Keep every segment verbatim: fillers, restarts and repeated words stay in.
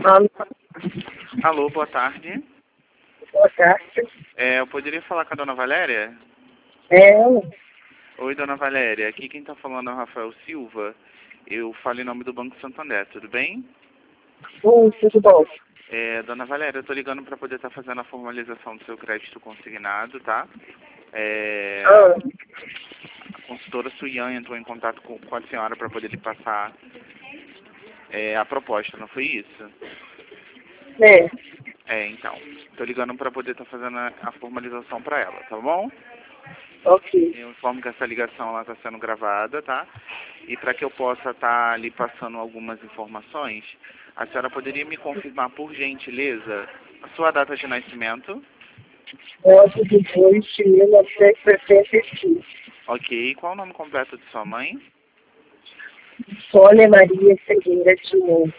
Alô, Alô, boa tarde. boa tarde. É, eu poderia falar com a dona Valéria? É ela? Oi, dona Valéria. Aqui quem está falando é o Rafael Silva. Eu falo em nome do Banco Santander, tudo bem? Oi, tudo bom? É, dona Valéria, eu estou ligando para poder estar fazendo a formalização do seu crédito consignado, tá? É, Ah, a consultora Suyan entrou em contato com, com a senhora para poder lhe passar é, a proposta, não foi isso? é. É, então. Estou ligando para poder estar fazendo a, a formalização para ela, tá bom? Ok. Eu informo que essa ligação está sendo gravada, tá? E para que eu possa estar lhe passando algumas informações, a senhora poderia me confirmar, por gentileza, a sua data de nascimento? nove de dois de mil novecentos e sessenta e cinco. Ok. Qual o nome completo de sua mãe? Sônia Maria Ferreira de Novo.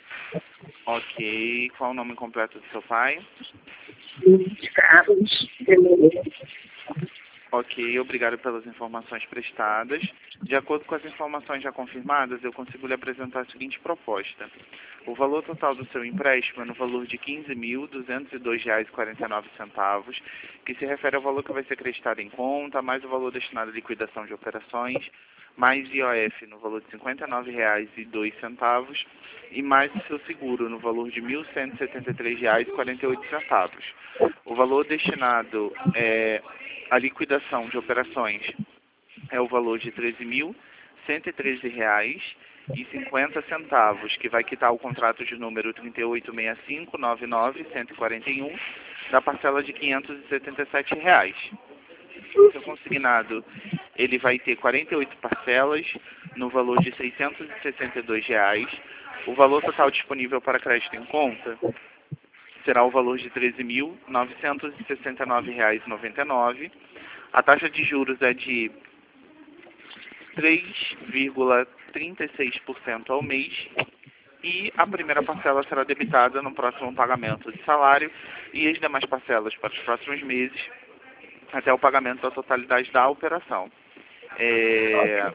Ok. Qual o nome completo de seu pai? Luiz Carlos Pereira. Ok, obrigado pelas informações prestadas. De acordo com as informações já confirmadas, eu consigo lhe apresentar a seguinte proposta. O valor total do seu empréstimo é no valor de quinze mil duzentos e dois reais e quarenta e nove centavos, que se refere ao valor que vai ser acreditado em conta, mais o valor destinado à liquidação de operações, mais I O F no valor de cinquenta e nove reais e dois centavos e mais o seu seguro no valor de mil cento e setenta e três reais e quarenta e oito centavos. O valor destinado é, à liquidação de operações é o valor de treze mil cento e treze reais e cinquenta centavos, que vai quitar o contrato de número trinta e oito sessenta e cinco noventa e nove cento e quarenta e um da parcela de quinhentos e setenta e sete reais. O seu consignado, ele vai ter quarenta e oito parcelas no valor de seiscentos e sessenta e dois reais. O valor total disponível para crédito em conta será o valor de treze mil novecentos e sessenta e nove reais e noventa e nove. A taxa de juros é de três vírgula trinta e seis por cento ao mês e a primeira parcela será debitada no próximo pagamento de salário e as demais parcelas para os próximos meses até o pagamento da totalidade da operação. É...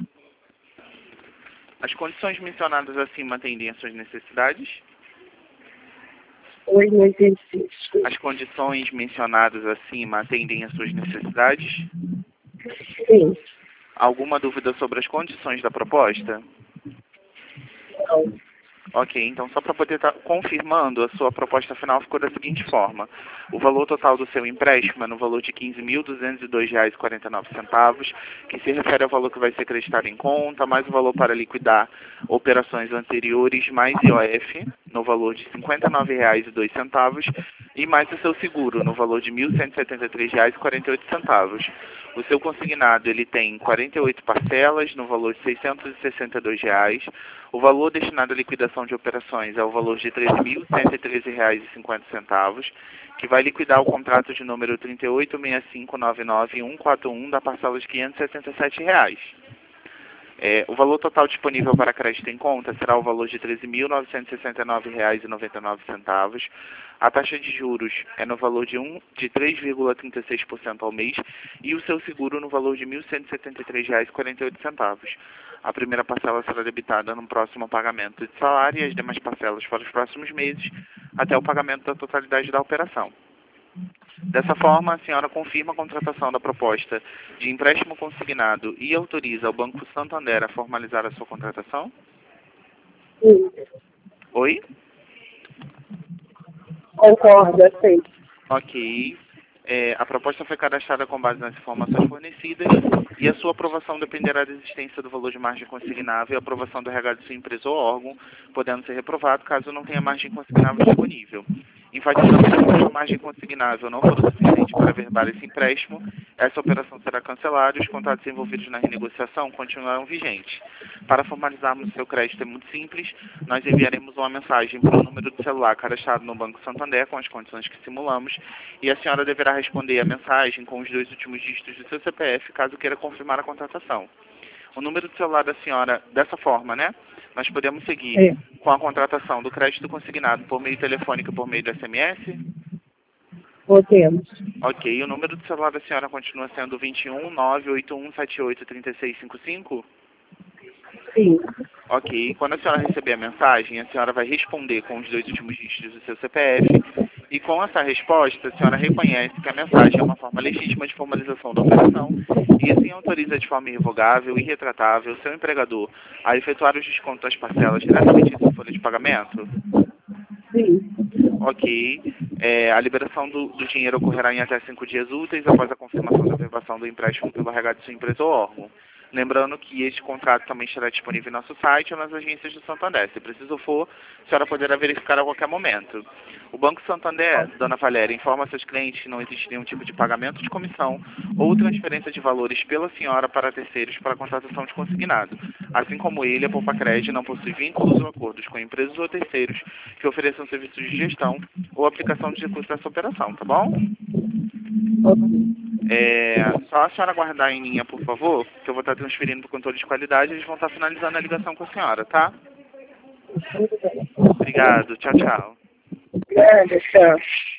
As condições mencionadas acima atendem às suas necessidades? Oi, não entendi. As condições mencionadas acima atendem às suas necessidades? Sim. Alguma dúvida sobre as condições da proposta? Não. Ok, então só para poder estar confirmando, a sua proposta final ficou da seguinte forma. O valor total do seu empréstimo é no valor de quinze mil duzentos e dois reais e quarenta e nove centavos, que se refere ao valor que vai ser acreditado em conta, mais o valor para liquidar operações anteriores, mais I O F, no valor de cinquenta e nove reais e dois centavos, e mais o seu seguro, no valor de mil cento e setenta e três reais e quarenta e oito centavos. O seu consignado, ele tem quarenta e oito parcelas, no valor de seiscentos e sessenta e dois reais. O valor destinado à liquidação de operações é o valor de treze mil cento e treze reais e cinquenta centavos, que vai liquidar o contrato de número trinta e oito sessenta e cinco noventa e nove ponto cento e quarenta e um da parcela de quinhentos e setenta e sete reais. É, o valor total disponível para crédito em conta será o valor de treze mil novecentos e sessenta e nove reais e noventa e nove centavos. A taxa de juros é no valor de, um, de três vírgula trinta e seis por cento ao mês e o seu seguro no valor de mil cento e setenta e três reais e quarenta e oito centavos. A primeira parcela será debitada no próximo pagamento de salário e as demais parcelas para os próximos meses até o pagamento da totalidade da operação. Dessa forma, a senhora confirma a contratação da proposta de empréstimo consignado e autoriza o Banco Santander a formalizar a sua contratação? Sim. Oi? Concordo, aceito. Ok. É, a proposta foi cadastrada com base nas informações fornecidas e a sua aprovação dependerá da existência do valor de margem consignável e a aprovação do R H de sua empresa ou órgão, podendo ser reprovado caso não tenha margem consignável disponível. Enfatizando que se a margem consignável não for o suficiente para averbar esse empréstimo, essa operação será cancelada e os contratos envolvidos na renegociação continuarão vigentes. Para formalizarmos o seu crédito é muito simples, nós enviaremos uma mensagem para o número de celular cadastrado no Banco Santander com as condições que simulamos e a senhora deverá responder a mensagem com os dois últimos dígitos do seu C P F caso queira confirmar a contratação. O número de celular da senhora, dessa forma, né? Nós podemos seguir É. com a contratação do crédito consignado por meio telefônico e por meio do S M S? Podemos. Ok, o número do celular da senhora continua sendo vinte e um, nove oito um sete oito, três seis cinco cinco? Sim. Ok. Quando a senhora receber a mensagem, a senhora vai responder com os dois últimos dígitos do seu C P F. E com essa resposta, a senhora reconhece que a mensagem é uma forma legítima de formalização da operação e assim autoriza de forma irrevogável e retratável o seu empregador a efetuar os descontos das parcelas diretamente em sua folha de pagamento? Sim. Ok. É, a liberação do, do dinheiro ocorrerá em até cinco dias úteis após a confirmação da averbação do empréstimo pelo R H de sua empresa ou órgão. Lembrando que este contrato também estará disponível em nosso site ou nas agências do Santander. Se preciso for, a senhora poderá verificar a qualquer momento. O Banco Santander, Dona Valéria, informa a seus clientes que não existe nenhum tipo de pagamento de comissão ou transferência de valores pela senhora para terceiros para a contratação de consignado. Assim como ele, a Poupa-Cred não possui vínculos ou acordos com empresas ou terceiros que ofereçam serviços de gestão ou aplicação de recursos nessa operação, tá bom? É, só a senhora aguardar em linha, por favor, que eu vou estar transferindo para o controle de qualidade e eles vão estar finalizando a ligação com a senhora, tá? Obrigado. Tchau, tchau. Obrigada, tchau.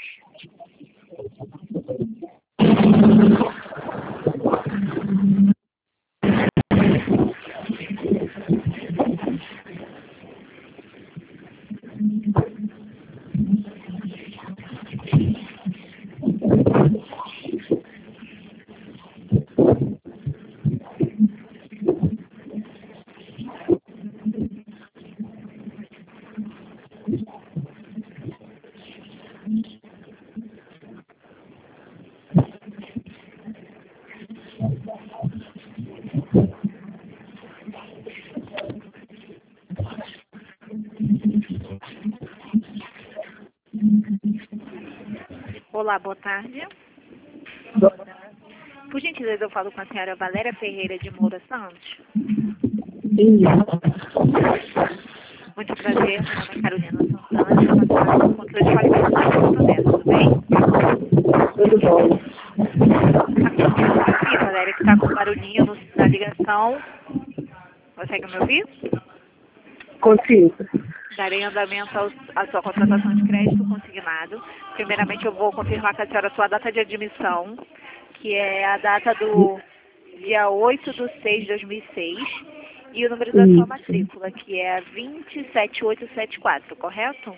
Olá, boa tarde. Por gentileza, eu falo com a senhora Valéria Ferreira de Moura Santos. Sim. Muito prazer, meu nome é Carolina Santana, eu faço do controle de qualidade do Santander, tudo bem? Tudo bom. Aqui, Valéria, que está com barulhinho no, na ligação. Consegue me ouvir? Consigo. Darei andamento ao, à sua contratação de crédito consignado. Primeiramente, eu vou confirmar com a senhora a sua data de admissão, que é a data do dia oito de seis de dois mil e seis, e o número da sua matrícula, que é a vinte e sete mil oitocentos e setenta e quatro, correto?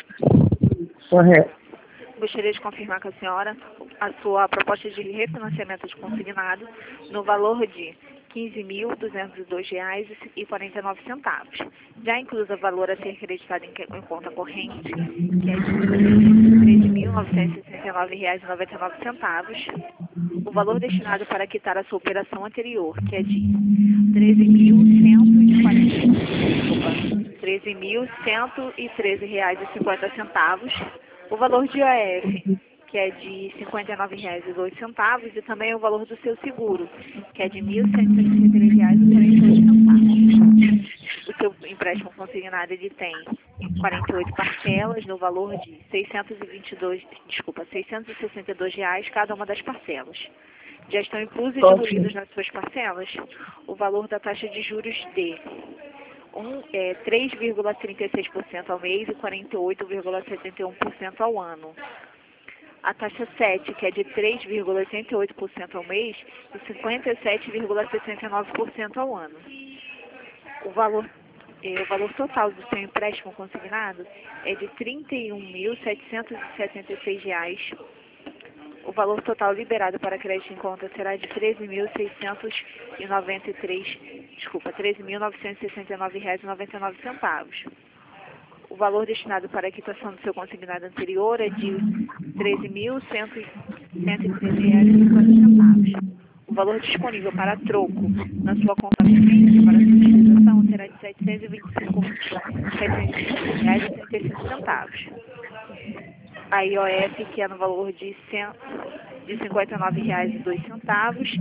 Correto. Gostaria de confirmar com a senhora a sua proposta de refinanciamento de consignado no valor de quinze mil duzentos e dois reais e quarenta e nove centavos. Já incluso o valor a ser acreditado em, em conta corrente, que é de treze mil novecentos e sessenta e nove reais e noventa e nove centavos. O valor destinado para quitar a sua operação anterior, que é de treze mil cento e quarenta, treze mil cento e treze reais e cinquenta centavos. O valor de I A F, que é de cinquenta e nove reais e dois centavos, e também o valor do seu seguro, que é de mil cento e sessenta e três reais e quarenta e oito centavos. O seu empréstimo consignado, ele tem quarenta e oito parcelas no valor de seiscentos e vinte e dois, desculpa, seiscentos e sessenta e dois reais cada uma das parcelas. Já estão inclusos e diluídos nas suas parcelas o valor da taxa de juros de Um, é, três vírgula trinta e seis por cento ao mês e quarenta e oito vírgula setenta e um por cento ao ano. A taxa sete, que é de três vírgula oitenta e oito por cento ao mês e cinquenta e sete vírgula sessenta e nove por cento ao ano. O valor, é, o valor total do seu empréstimo consignado é de trinta e um mil setecentos e setenta e seis reais. O valor total liberado para crédito em conta será de treze mil seiscentos e noventa e três, desculpa, treze mil novecentos e sessenta e nove reais e noventa e nove centavos. O valor destinado para a quitação do seu consignado anterior é de treze mil cento e treze reais e cinquenta centavos. O valor disponível para troco na sua conta corrente para sua utilização será de setecentos e vinte e cinco reais e trinta e cinco centavos. A I O F, que é no valor de, de cinquenta e nove reais e dois centavos.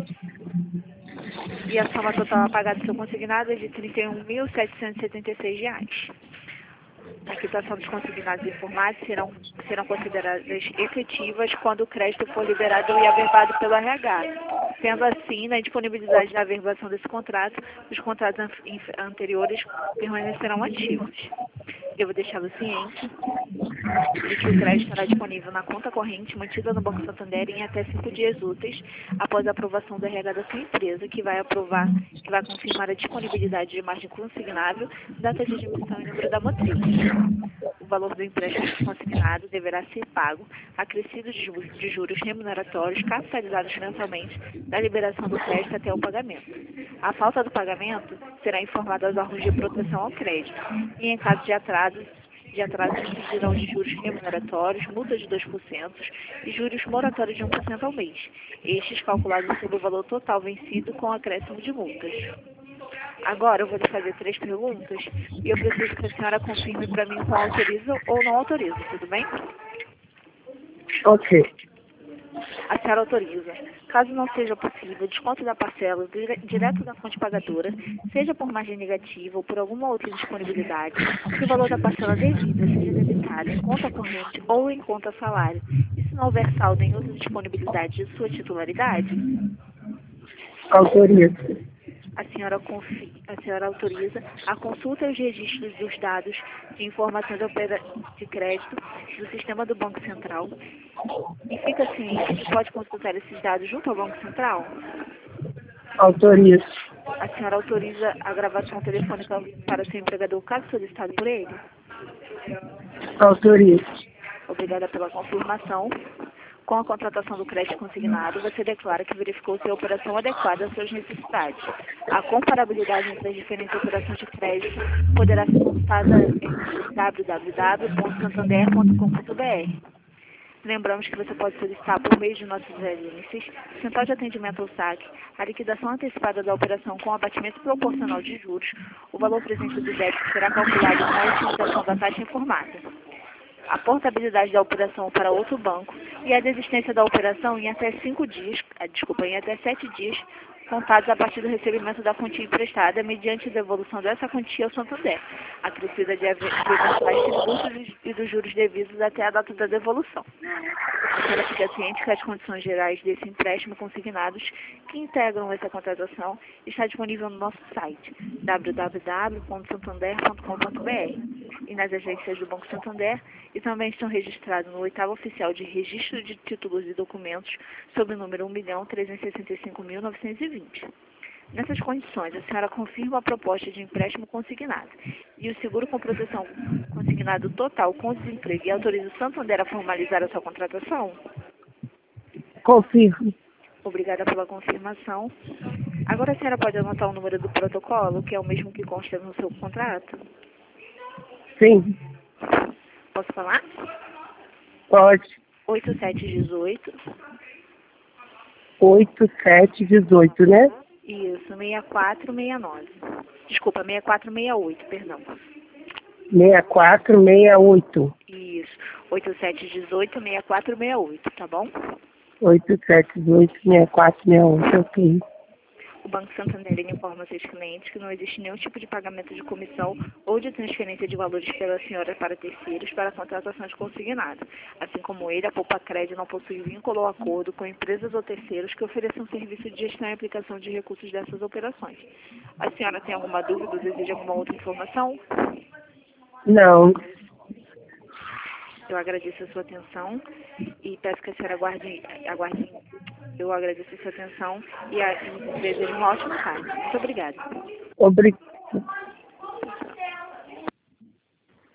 E a soma total a pagar do seu consignado é de trinta e um mil setecentos e setenta e seis reais. A quitação dos consignados informados serão, serão consideradas efetivas quando o crédito for liberado e averbado pelo R H. Sendo assim, na disponibilidade da averbação desse contrato, os contratos an anteriores permanecerão ativos. Eu vou deixá-lo ciente de que o crédito estará disponível na conta corrente mantida no Banco Santander em até cinco dias úteis após a aprovação do R H da sua empresa, que vai aprovar, que vai confirmar a disponibilidade de margem consignável, data de admissão e número da matrícula. O valor do empréstimo consignado deverá ser pago, acrescido de ju- de juros remuneratórios capitalizados mensalmente da liberação do crédito até o pagamento. A falta do pagamento será informada aos órgãos de proteção ao crédito e, em caso de atraso, de atraso incidirão de juros remuneratórios, multas de dois por cento e juros moratórios de um por cento ao mês, estes calculados sobre o valor total vencido com acréscimo de multas. Agora eu vou lhe fazer três perguntas e eu preciso que a senhora confirme para mim qual autoriza ou não autoriza, tudo bem? Ok. A senhora autoriza. Caso não seja possível, desconto da parcela dire- direto da fonte pagadora, seja por margem negativa ou por alguma outra disponibilidade, que o valor da parcela devida seja debitado em conta corrente ou em conta salário, e se não houver saldo em outra disponibilidade de sua titularidade, Autorizo. a senhora, confi- a senhora autoriza a consulta e os registros dos dados de informação de, opera- de crédito do sistema do Banco Central e fica ciente que pode consultar esses dados junto ao Banco Central? Autorizo. A senhora autoriza a gravação telefônica para seu empregador caso solicitado por ele? Autorizo. Obrigada pela confirmação. Com a contratação do crédito consignado, você declara que verificou se a operação adequada às suas necessidades. A comparabilidade entre as diferentes operações de crédito poderá ser consultada em w w w ponto santander ponto com ponto b r. Lembramos que você pode solicitar por meio de nossos agências, Central de Atendimento ao Saque, a liquidação antecipada da operação com abatimento proporcional de juros. O valor presente do débito será calculado com a utilização da taxa informada, a portabilidade da operação para outro banco e a desistência da operação em até cinco dias, ah, desculpa, em até sete dias, contados a partir do recebimento da quantia emprestada, mediante devolução dessa quantia ao Santander, acrescida de ave- de eventuais tributos e dos juros devidos até a data da devolução. A senhora fica ciente que as condições gerais desse empréstimo consignados que integram essa contratação está disponível no nosso site w w w ponto santander ponto com ponto b r e nas agências do Banco Santander, e também estão registrados no oitavo oficial de registro de títulos e documentos sob o número um milhão trezentos e sessenta e cinco mil novecentos e vinte. Nessas condições, a senhora confirma a proposta de empréstimo consignado e o seguro com proteção consignado total com desemprego e autoriza o Santander a formalizar a sua contratação? Confirmo. Obrigada pela confirmação. Agora a senhora pode anotar o número do protocolo, que é o mesmo que consta no seu contrato? Sim. Posso falar? Pode. oito sete um oito. Oito, sete, dezoito, né? Isso, seis quatro seis nove. Desculpa, seis quatro seis oito, perdão. Seis quatro seis oito. Isso, oito sete um oito, seis quatro seis oito, tá bom? Oito, sete, dezoito, seis quatro, seis oito, ok. O Banco Santander informa seus clientes que não existe nenhum tipo de pagamento de comissão ou de transferência de valores pela senhora para terceiros para a contratação de consignado. Assim como ele, a Poupa Crédito não possui vínculo ou acordo com empresas ou terceiros que ofereçam serviço de gestão e aplicação de recursos dessas operações. A senhora tem alguma dúvida ou deseja alguma outra informação? Não. Eu agradeço a sua atenção e peço que a senhora aguarde, aguarde eu agradeço a sua atenção e, a, e desejo uma ótima tarde. Muito obrigada. Obrigado.